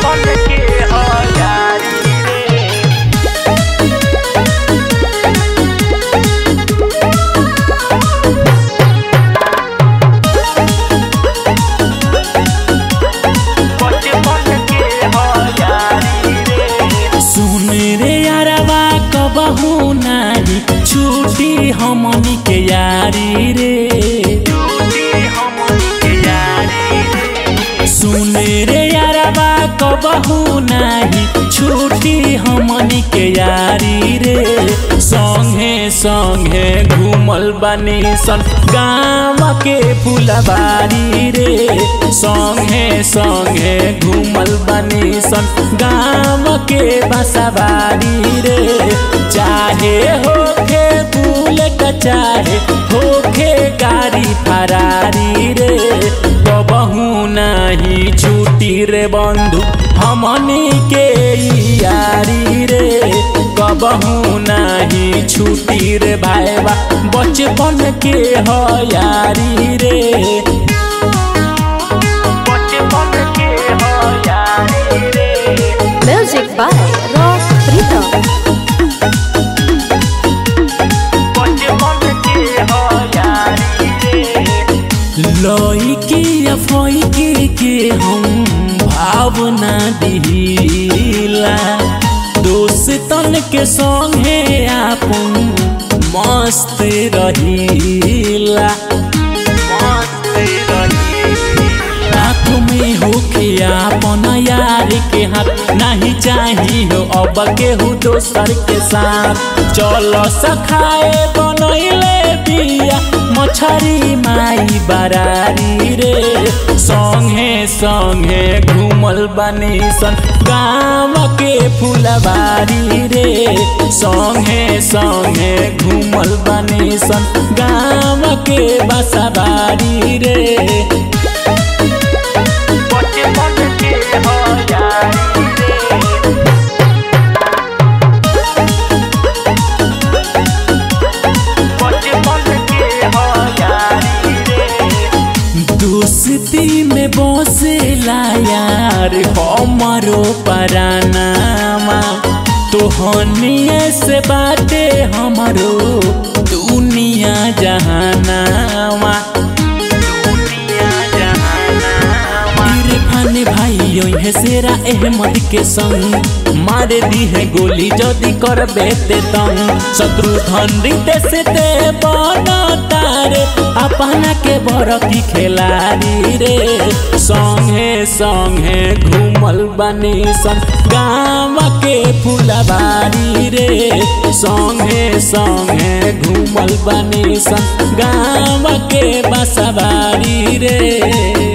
बचपन के हो यारी रे। बचपन के हो यारी रे। सुन रे यारवा कबहू नाही छूटी हमनी के यारी रे। सुन रे यारवा कबहू नाही छूटी हमनी के यारी रे। संगे संगे घूमल बानी सन गाँव के फुलबारी रे। संगे संगे घूमल बानी सन गाँव के बसवारी रे। चाहे होखे बुलेट चाहे होखे गाड़ी फरारी रे। कबहू नहीं छूटी रे बंधु हमनी के यारी रे। कबहू नहीं छूटी रे भाईबा बचपन के हो यारी रे। बचपन के हो यारी रे। Music by Rock Rhythm. बचपन के हो यारी रे। लइकी या फइकी के हम भावना दिला। दोस्तन के संगे आपन मस्त रहिला। हाथ में होके आपन यार के हाथ नहीं चाहिए हो अब केहू दोसर के साथ। चलो सखाए बनैले बिया मछरी माई बरारी रे। संगे संगे घूमल बानी सन गाँव के फुलबारी रे। संगे संगे घूमल बानी सन गाँव के बसवारी रे। बचपन के हो यारी रे। बचपन के हो यारी रे। दोस्ती में बसेला यार हमरो परानामा। तोहनिए से बाटे हमरो दुनिया जहानामा। इरफान भाई है शेरा अहमद के संग मारे दी है गोली जदी कर बेते तंग। शत्रुघ्न रितेश ते बना तारे अपना के बरकी खिलाड़ी रे। संगे संगे घूमल बानी सन गाँव के फुलबारी रे। संगे संगे घूमल बानी सन गाँव के बसवारी रे।